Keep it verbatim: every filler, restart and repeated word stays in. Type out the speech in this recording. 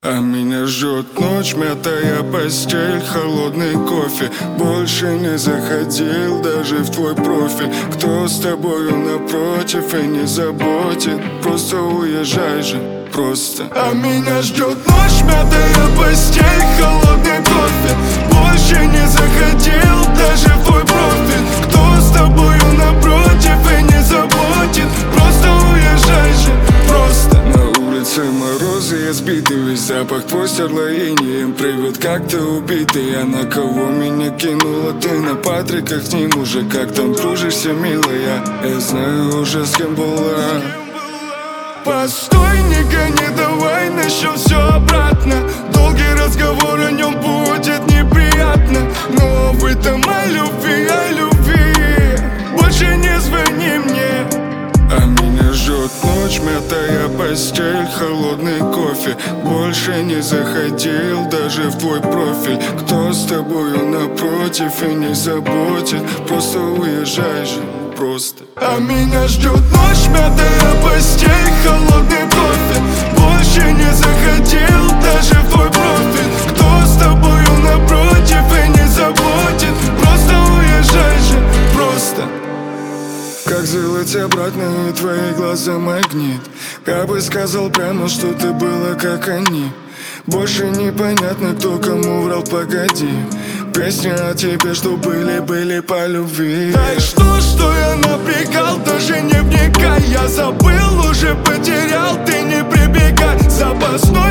А меня ждет ночь, мятая постель, холодный кофе. Больше не заходил даже в твой профиль. Кто с тобою напротив и не заботит, просто уезжай же, просто. А меня ждет ночь, мятая постель, холодный кофе. Больше не заходил даже в твой профиль. Кто с тобою напротив и не заботит, просто уезжай же, просто. На улице морозы, я сбитый, весь запах твой стерлоинием привет, как ты убитый. А на кого меня кинула ты? На Патриках с ним уже как там дружишься, милая. Я знаю уже, с кем была. Постой, не гони, давай начнем все обратно. Долгий разговор, о нем будет неприятно. Но в этом о любви, о любви больше не звони мне. А меня ждет ночь, мятая постель, холодный кофе. Больше не заходил даже в твой профиль. Кто с тобою напротив и не заботит, просто уезжай же, просто. А меня ждет ночь, мятая постель, холодный кофе. Больше не заходил даже в твой профиль. Кто с тобою напротив и не заботит, просто уезжай же, просто. Как сделать обратно, и твои глаза магнит. Я бы сказал прямо, что ты была как они. Больше непонятно, кто кому врал, погоди. Песня о тебе, что были-были по любви. Да и что, что я напрягал, даже не вникай. Я забыл, уже потерял, ты не прибегай. Запасной